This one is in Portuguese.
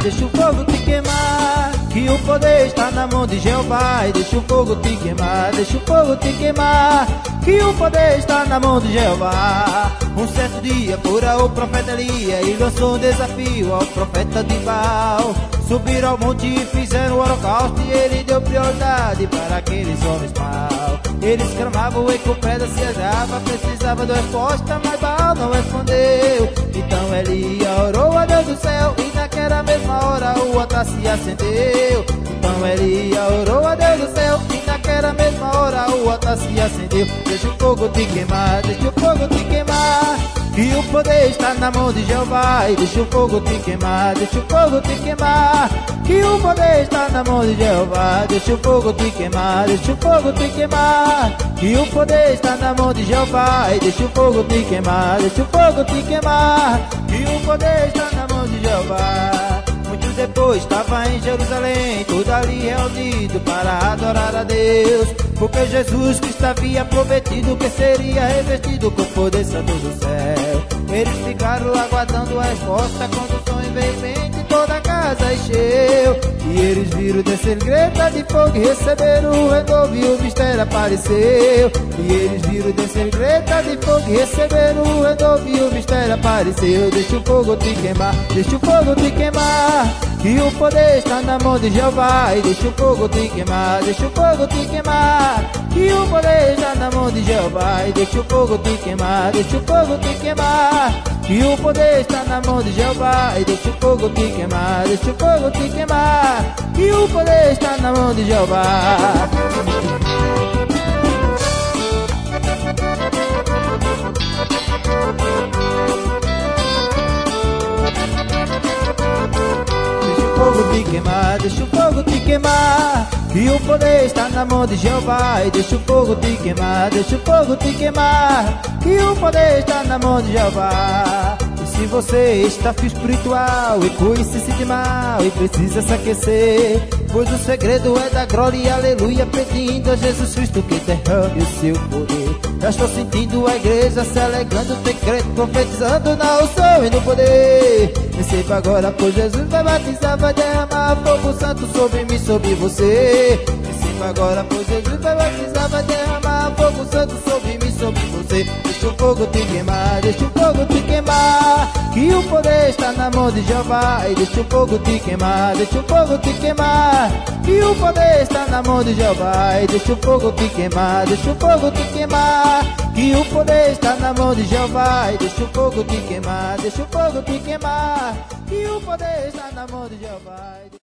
deixa o fogo te queimar, que o poder está na mão de Jeová. E deixa o fogo te queimar, deixa o fogo te queimar, que o poder está na mão de Jeová. Um certo dia fora o profeta Elias e lançou um desafio ao profeta de Baal. Subiram ao monte e fizeram o holocausto, e ele deu prioridade para aqueles homens maus. Eles clamavam e com pedra se agrava, precisava de resposta, mas Baal não respondeu. Então Elias orou a Deus do céu, e naquela mesma hora o altar se acendeu. Então Elias orou a Deus do céu, e naquela mesma hora o altar se acendeu. Deixa o fogo te queimar, deixa o fogo te queimar, que o poder está na mão de Jeová. E deixa o fogo te queimar, deixa o fogo te queimar, que o poder está na mão de Jeová. Deixa o fogo te queimar, deixa o fogo te queimar, que o poder está na mão de Jeová. E deixa o fogo te queimar, deixa o fogo te queimar, que o poder está na mão de Jeová. Muito depois estava em Jerusalém, todo ali reunido para adorar a Deus, porque Jesus Cristo havia prometido que seria revestido com o poder santo do céu. Eles ficaram aguardando a resposta, quando o som veio bem de toda a casa encheu. E eles viram descer greta de fogo e receberam o renovo, e o mistério apareceu. E eles viram descer greta de fogo e receberam o renovo, e o mistério apareceu. Deixa o fogo te queimar, deixa o fogo te queimar, que o poder está na mão de Jeová. E deixa o fogo te queimar, deixa o fogo te queimar, que o poder está na mão de Jeová. E deixa o fogo te queimar, deixa o fogo te queimar, que o poder está na mão de Jeová. E deixa o fogo te queimar, deixa o fogo te queimar, que o poder está na mão de Jeová. Te queimar, deixa o fogo te queimar, que o poder está na mão de Jeová. E deixa o fogo te queimar, deixa o fogo te queimar, que o poder está na mão de Jeová. E se você está frio espiritual e conhece-se de mal e precisa se aquecer, pois o segredo é da glória e aleluia, pedindo a Jesus Cristo que derrame o seu poder. Já estou sentindo a igreja se alegrando, decreto, profetizando na unção e no poder. Receba agora, pois Jesus vai batizar, vai derramar fogo santo sobre mim, sobre você. Receba agora, pois Jesus vai batizar, vai derramar fogo santo sobre mim, sobre você. Deixa o fogo te queimar, deixa o fogo te queimar, que o poder está na mão de Jeová. E deixa o fogo te queimar, deixa o fogo te queimar, que o poder está na mão de Jeová. E deixa o fogo te queimar, deixa o fogo te queimar, que o poder está na mão de Jeová. E deixa o fogo te queimar, deixa o fogo te queimar, que o poder está na mão de Jeová.